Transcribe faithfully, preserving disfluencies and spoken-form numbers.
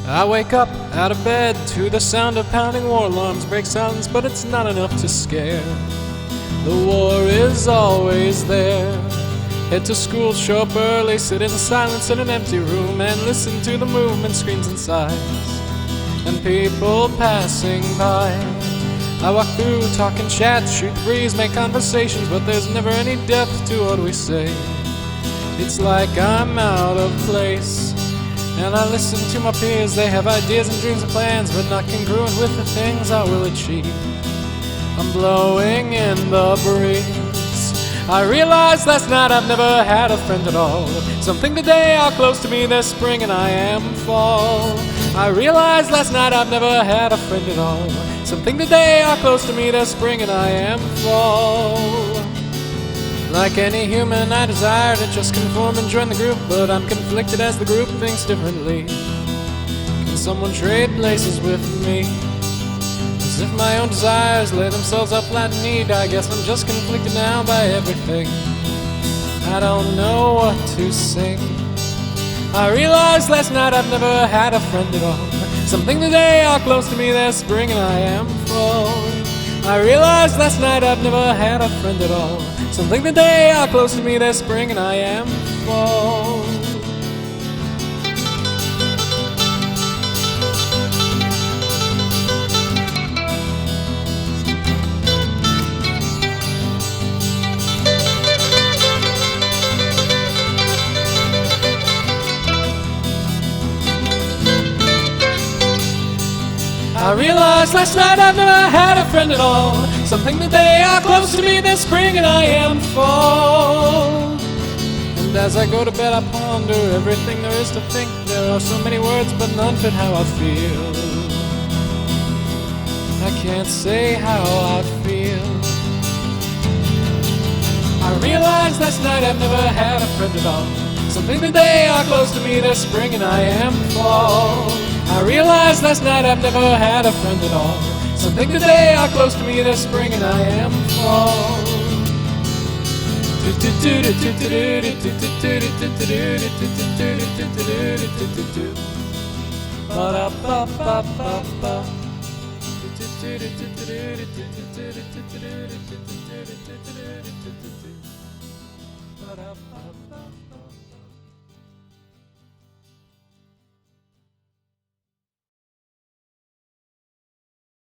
I wake up out of bed to the sound of pounding war alarms. Break silence, but it's not enough to scare. The war is always there. Head to school, show up early, sit in silence in an empty room and listen to the movement screens and sighs and people passing by. I walk through, talk and chat, shoot the breeze, make conversations, but there's never any depth to what we say. It's like I'm out of place. And I listen to my peers, they have ideas and dreams and plans, but not congruent with the things I will achieve. I'm blowing in the breeze. I realized last night I've never had a friend at all. Something today are close to me, they're spring and I am fall. I realized last night I've never had a friend at all. Something today are close to me, they're spring and I am fall. Like any human, I desire to just conform and join the group, but I'm conflicted as the group thinks differently. Can someone trade places with me? As if my own desires lay themselves up flat in need. I guess I'm just conflicted now by everything. I don't know what to sing. I realized last night I've never had a friend at all. Something today are close to me, they're spring and I am fall. I realized last night I've never had a friend at all. Something today are close to me, they're spring and I am fall. I realized last night I've never had a friend at all. Something that they are close to me, they're spring and I am fall. And as I go to bed I ponder everything there is to think. There are so many words but none fit how I feel. I can't say how I feel. I realized last night I've never had a friend at all. Something that they are close to me, they're spring and I am fall. I realized last night I've never had a friend at all. Something today are close to me, they're spring and I am fall. Ba-da-ba-ba-ba-ba.